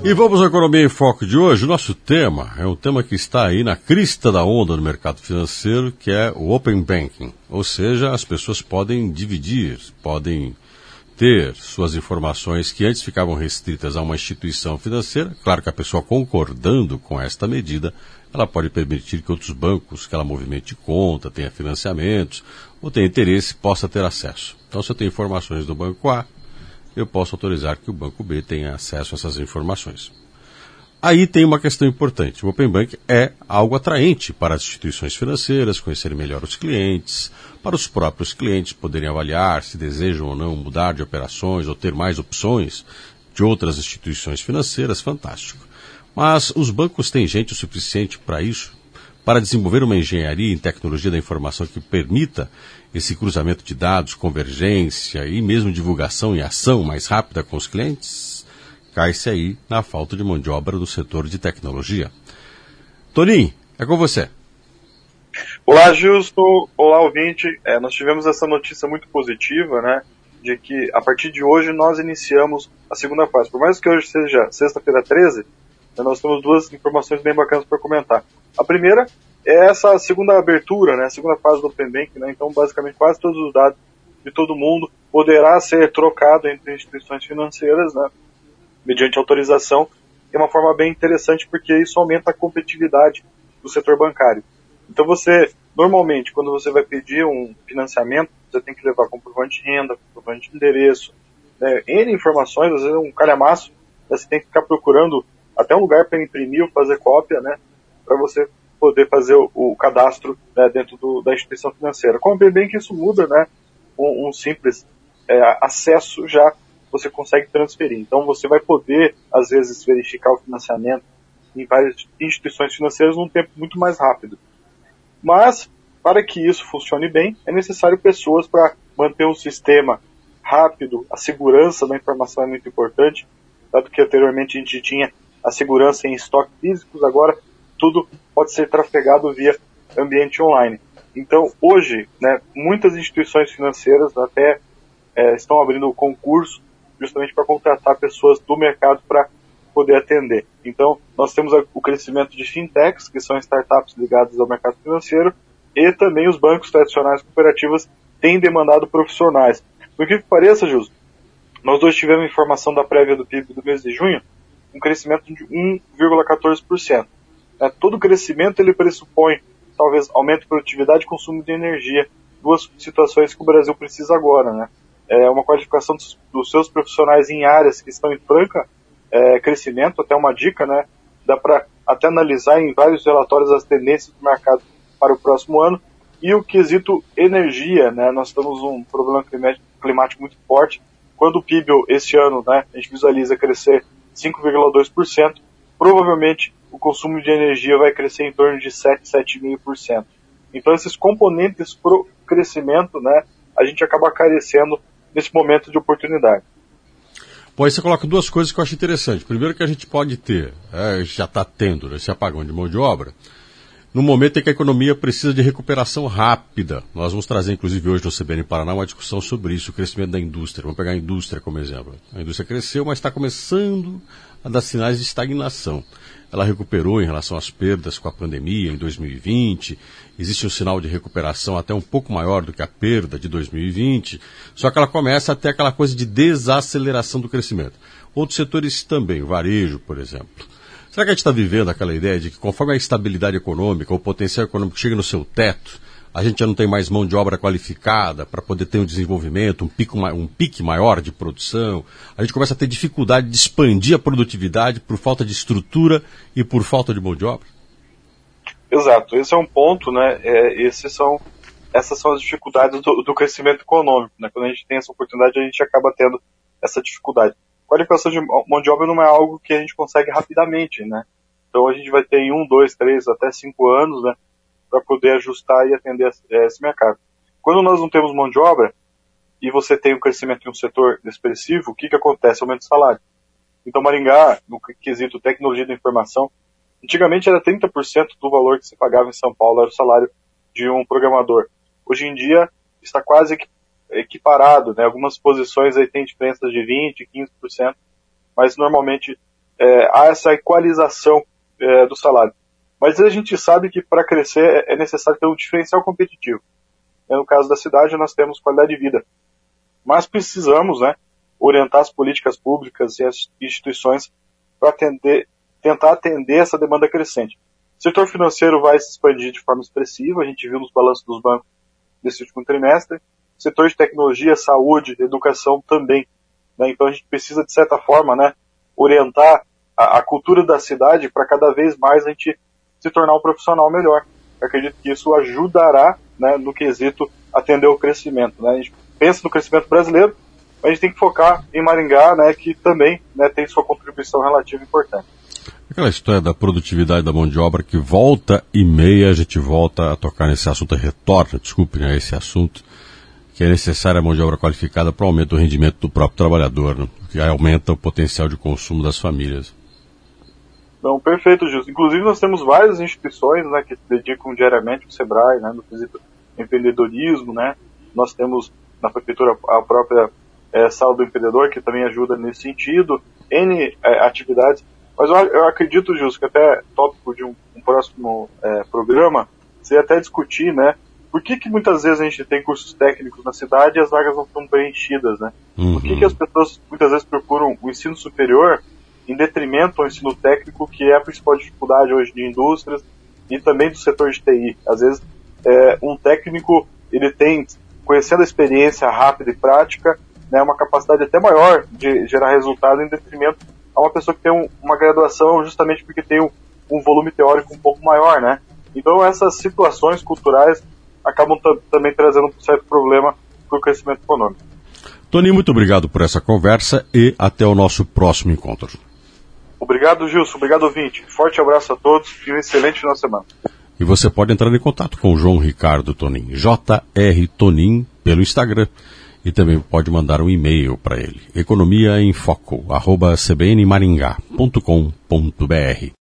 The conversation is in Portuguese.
E vamos à Economia em Foco de hoje. O nosso tema é um tema que está aí na crista da onda no mercado financeiro, que é o Open Banking. Ou seja, as pessoas podem dividir, podem ter suas informações que antes ficavam restritas a uma instituição financeira. Claro que a pessoa concordando com esta medida, ela pode permitir que outros bancos que ela movimente conta, tenha financiamentos ou tenha interesse, possa ter acesso. Então, se eu tenho informações do Banco A, eu posso autorizar que o Banco B tenha acesso a essas informações. Aí tem uma questão importante. O Open Bank é algo atraente para as instituições financeiras, conhecerem melhor os clientes, para os próprios clientes poderem avaliar se desejam ou não mudar de operações ou ter mais opções de outras instituições financeiras, fantástico. Mas os bancos têm gente o suficiente para isso, para desenvolver uma engenharia em tecnologia da informação que permita esse cruzamento de dados, convergência e mesmo divulgação e ação mais rápida com os clientes? Cai-se aí na falta de mão de obra do setor de tecnologia. Toninho, é com você. Olá, Justo. Olá, ouvinte. Nós tivemos essa notícia muito positiva, né, de que a partir de hoje nós iniciamos a segunda fase. Por mais que hoje seja sexta-feira 13, nós temos duas informações bem bacanas para comentar. A primeira é essa segunda abertura, né, a segunda fase do Open Bank, né, então basicamente quase todos os dados de todo mundo poderá ser trocado entre instituições financeiras, né, mediante autorização. É uma forma bem interessante porque isso aumenta a competitividade do setor bancário. Então você, normalmente, quando você vai pedir um financiamento, você tem que levar comprovante de renda, comprovante de endereço, né, N informações, às vezes é um calhamaço, você tem que ficar procurando até um lugar para imprimir ou fazer cópia, né, para você poder fazer o cadastro, né, dentro da instituição financeira. Com o Open Bank isso muda, né, um simples acesso já você consegue transferir. Então você vai poder, às vezes, verificar o financiamento em várias instituições financeiras num tempo muito mais rápido. Mas, para que isso funcione bem, é necessário pessoas para manter um sistema rápido. A segurança da informação é muito importante, dado que anteriormente a gente tinha a segurança em estoques físicos, agora tudo pode ser trafegado via ambiente online. Então, hoje, né, muitas instituições financeiras até estão abrindo concurso justamente para contratar pessoas do mercado para poder atender. Então, nós temos o crescimento de fintechs, que são startups ligadas ao mercado financeiro, e também os bancos tradicionais cooperativas têm demandado profissionais. Por que pareça, Justo, nós dois tivemos informação da prévia do PIB do mês de junho, um crescimento de 1,14%. Todo crescimento ele pressupõe, talvez, aumento de produtividade e consumo de energia, duas situações que o Brasil precisa agora, né? Uma qualificação dos seus profissionais em áreas que estão em franca crescimento, até uma dica, né? Dá para até analisar em vários relatórios as tendências do mercado para o próximo ano. E o quesito energia, né? Nós temos um problema climático muito forte. Quando o PIB esse ano, né, a gente visualiza crescer 5,2%, provavelmente o consumo de energia vai crescer em torno de 7, 7,5%. Então esses componentes para o crescimento, né, a gente acaba carecendo nesse momento de oportunidade. Pô, aí você coloca duas coisas que eu acho interessante. Primeiro que a gente pode ter, já está tendo esse apagão de mão de obra, no momento em que a economia precisa de recuperação rápida. Nós vamos trazer, inclusive, hoje no CBN Paraná, uma discussão sobre isso, o crescimento da indústria. Vamos pegar a indústria como exemplo. A indústria cresceu, mas está começando a dar sinais de estagnação. Ela recuperou em relação às perdas com a pandemia em 2020. Existe um sinal de recuperação até um pouco maior do que a perda de 2020. Só que ela começa a ter aquela coisa de desaceleração do crescimento. Outros setores também, o varejo, por exemplo. Será que a gente está vivendo aquela ideia de que conforme a estabilidade econômica, o potencial econômico chega no seu teto, a gente já não tem mais mão de obra qualificada para poder ter um desenvolvimento, um pique maior de produção, a gente começa a ter dificuldade de expandir a produtividade por falta de estrutura e por falta de mão de obra? Exato, esse é um ponto, né? Essas são as dificuldades do crescimento econômico, né? Quando a gente tem essa oportunidade, a gente acaba tendo essa dificuldade. Qualificação de mão de obra não é algo que a gente consegue rapidamente, né? Então a gente vai ter em 1, 2, 3, até 5 anos, né, para poder ajustar e atender esse mercado. Quando nós não temos mão de obra e você tem um crescimento em um setor expressivo, o que acontece? Aumenta o salário. Então Maringá, no quesito tecnologia da informação, antigamente era 30% do valor que se pagava em São Paulo, era o salário de um programador. Hoje em dia está quase equiparado, né? Algumas posições aí tem diferenças de 20%, 15%, mas normalmente há essa equalização do salário. Mas a gente sabe que para crescer é necessário ter um diferencial competitivo. No caso da cidade, nós temos qualidade de vida. Mas precisamos, né, orientar as políticas públicas e as instituições para tentar atender essa demanda crescente. O setor financeiro vai se expandir de forma expressiva, a gente viu nos balanços dos bancos desse último trimestre. O setor de tecnologia, saúde, educação também. Né? Então a gente precisa, de certa forma, né, orientar a cultura da cidade para cada vez mais a gente se tornar um profissional melhor. Eu acredito que isso ajudará, né, no quesito atender o crescimento. Né? A gente pensa no crescimento brasileiro, mas a gente tem que focar em Maringá, né, que também, né, tem sua contribuição relativa importante. Aquela história da produtividade da mão de obra que volta e meia a gente volta a tocar nesse assunto, retorna, desculpem, a esse assunto, que é necessária a mão de obra qualificada para o aumento do rendimento do próprio trabalhador, né, que aumenta o potencial de consumo das famílias. Não, perfeito, Gilson. Inclusive nós temos várias instituições, né, que se dedicam diariamente ao SEBRAE, né, no quesito empreendedorismo, né. Nós temos na prefeitura a própria Sala do Empreendedor, que também ajuda nesse sentido, N atividades. Mas eu acredito, Gilson, que até tópico de um próximo programa, seria até discutir, né, por que muitas vezes a gente tem cursos técnicos na cidade e as vagas não estão preenchidas, né? Por que as pessoas muitas vezes procuram o ensino superior em detrimento ao ensino técnico, que é a principal dificuldade hoje de indústrias e também do setor de TI. Às vezes, um técnico, ele tem, conhecendo a experiência rápida e prática, né, uma capacidade até maior de gerar resultado em detrimento a uma pessoa que tem uma graduação justamente porque tem um volume teórico um pouco maior, né? Então, essas situações culturais acabam também trazendo um certo problema para o crescimento econômico. Toninho, muito obrigado por essa conversa e até o nosso próximo encontro. Obrigado, Gilson. Obrigado, ouvinte. Forte abraço a todos e um excelente final de semana. E você pode entrar em contato com o João Ricardo Tonin, JR Tonin, pelo Instagram. E também pode mandar um e-mail para ele, economiaemfoco@cbnmaringá.com.br.